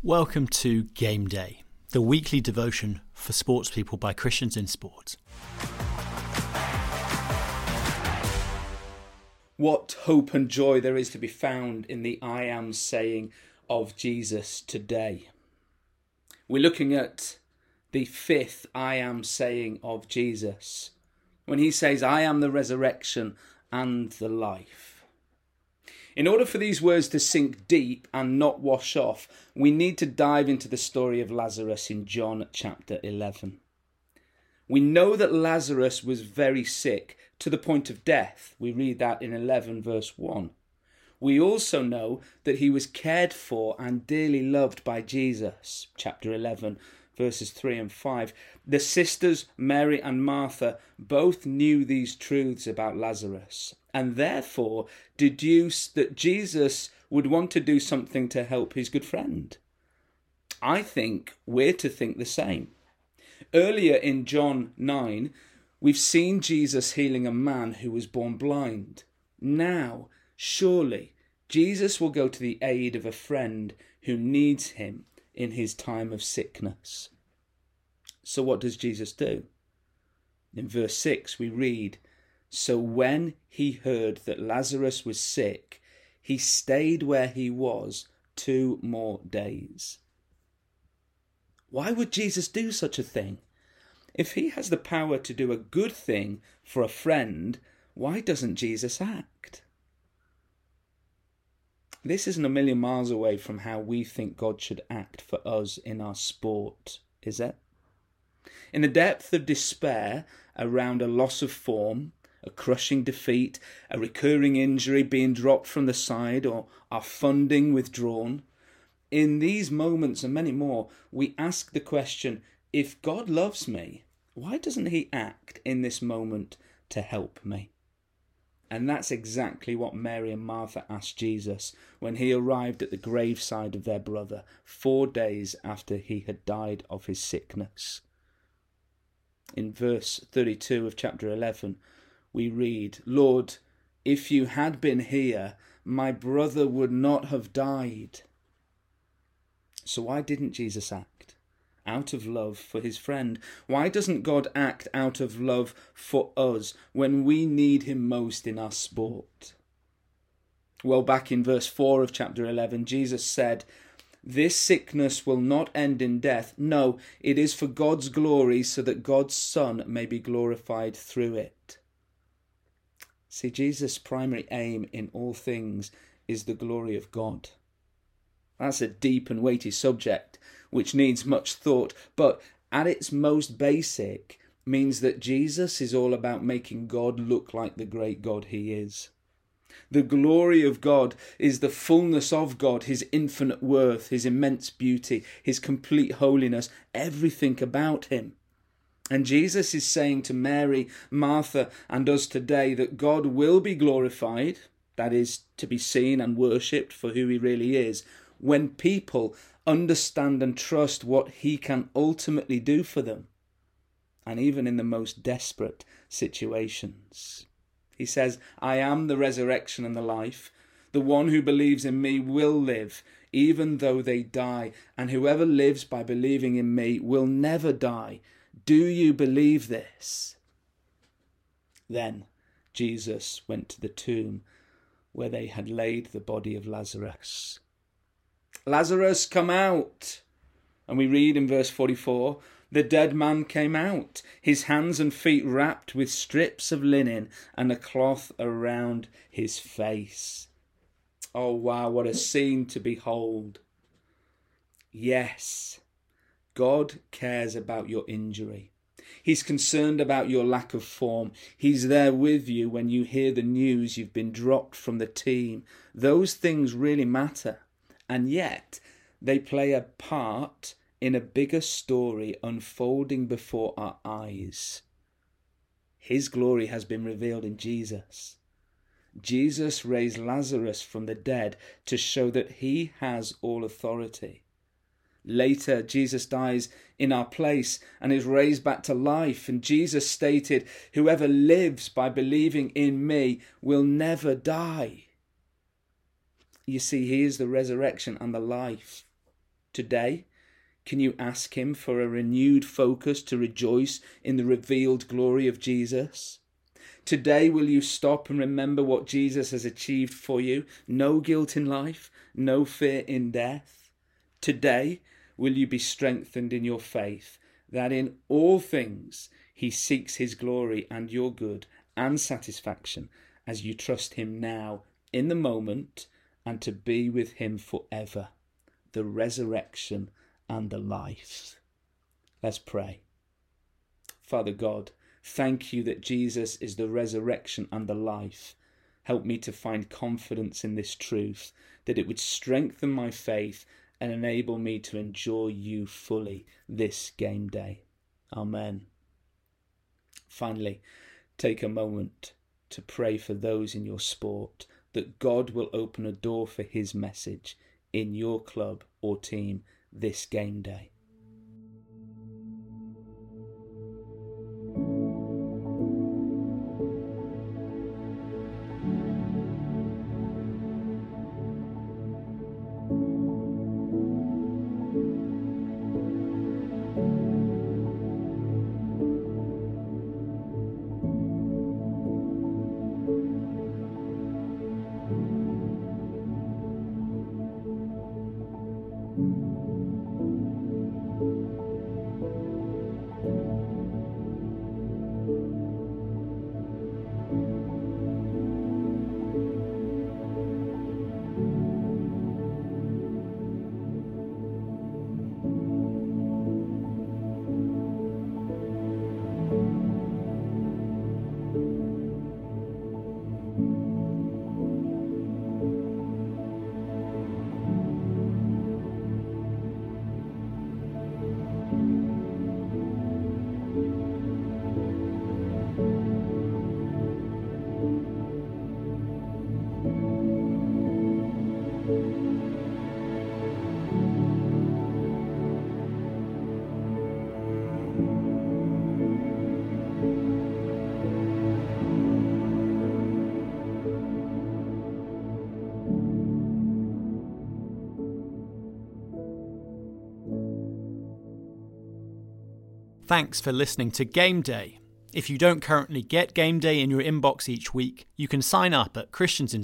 Welcome to Game Day, the weekly devotion for sports people by Christians in sport. What hope and joy there is to be found in the I am saying of Jesus today. We're looking at the fifth I am saying of Jesus, when he says, I am the resurrection and the life. In order for these words to sink deep and not wash off, we need to dive into the story of Lazarus in John chapter 11. We know that Lazarus was very sick to the point of death. We read that in 11 verse 1. We also know that he was cared for and dearly loved by Jesus, chapter 11 verses 3 and 5. The sisters Mary and Martha both knew these truths about Lazarus, and therefore deduced that Jesus would want to do something to help his good friend. I think we're to think the same. Earlier in John 9, we've seen Jesus healing a man who was born blind. Now, surely, Jesus will go to the aid of a friend who needs him in his time of sickness. So what does Jesus do? In verse 6 we read, So when he heard that Lazarus was sick, he stayed where he was 2 more days. Why would Jesus do such a thing? If he has the power to do a good thing for a friend, why doesn't Jesus act? This isn't a million miles away from how we think God should act for us in our sport, is it? In the depth of despair around a loss of form, a crushing defeat, a recurring injury being dropped from the side, or our funding withdrawn, in these moments and many more, we ask the question, if God loves me, why doesn't he act in this moment to help me? And that's exactly what Mary and Martha asked Jesus when he arrived at the graveside of their brother 4 days after he had died of his sickness. In verse 32 of chapter 11, we read, Lord, if you had been here, my brother would not have died. So why didn't Jesus act? Out of love for his friend. Why doesn't God act out of love for us when we need him most in our sport? Well, back in verse 4 of chapter 11, Jesus said, This sickness will not end in death. No, it is for God's glory, so that God's Son may be glorified through it. See, Jesus' primary aim in all things is the glory of God. That's a deep and weighty subject which needs much thought, but at its most basic means that Jesus is all about making God look like the great God he is. The glory of God is the fullness of God, his infinite worth, his immense beauty, his complete holiness, everything about him. And Jesus is saying to Mary, Martha, and us today that God will be glorified, that is, to be seen and worshipped for who he really is, when people understand and trust what he can ultimately do for them, and even in the most desperate situations. He says, I am the resurrection and the life. The one who believes in me will live, even though they die, and whoever lives by believing in me will never die. Do you believe this? Then Jesus went to the tomb where they had laid the body of Lazarus. Lazarus, come out! And we read in verse 44, the dead man came out, his hands and feet wrapped with strips of linen and a cloth around his face. Oh wow, what a scene to behold. Yes, God cares about your injury. He's concerned about your lack of form. He's there with you when you hear the news you've been dropped from the team. Those things really matter. And yet, they play a part in a bigger story unfolding before our eyes. His glory has been revealed in Jesus. Jesus raised Lazarus from the dead to show that he has all authority. Later, Jesus dies in our place and is raised back to life. And Jesus stated, whoever lives by believing in me will never die. You see, he is the resurrection and the life. Today, can you ask him for a renewed focus to rejoice in the revealed glory of Jesus? Today, will you stop and remember what Jesus has achieved for you? No guilt in life, no fear in death. Today, will you be strengthened in your faith, that in all things he seeks his glory and your good and satisfaction as you trust him now in the moment and to be with him forever, the resurrection and the life. Let's pray. Father God, thank you that Jesus is the resurrection and the life. Help me to find confidence in this truth, that it would strengthen my faith and enable me to enjoy you fully this game day. Amen. Finally, take a moment to pray for those in your sport, that God will open a door for his message in your club or team this game day. Thanks for listening to Game Day. If you don't currently get Game Day in your inbox each week, you can sign up at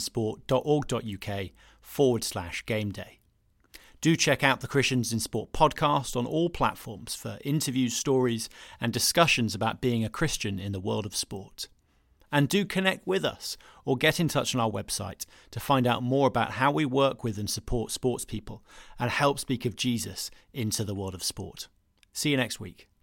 christiansinsport.org.uk/Game Day. Do check out the Christians in Sport podcast on all platforms for interviews, stories, and discussions about being a Christian in the world of sport. And do connect with us or get in touch on our website to find out more about how we work with and support sports people and help speak of Jesus into the world of sport. See you next week.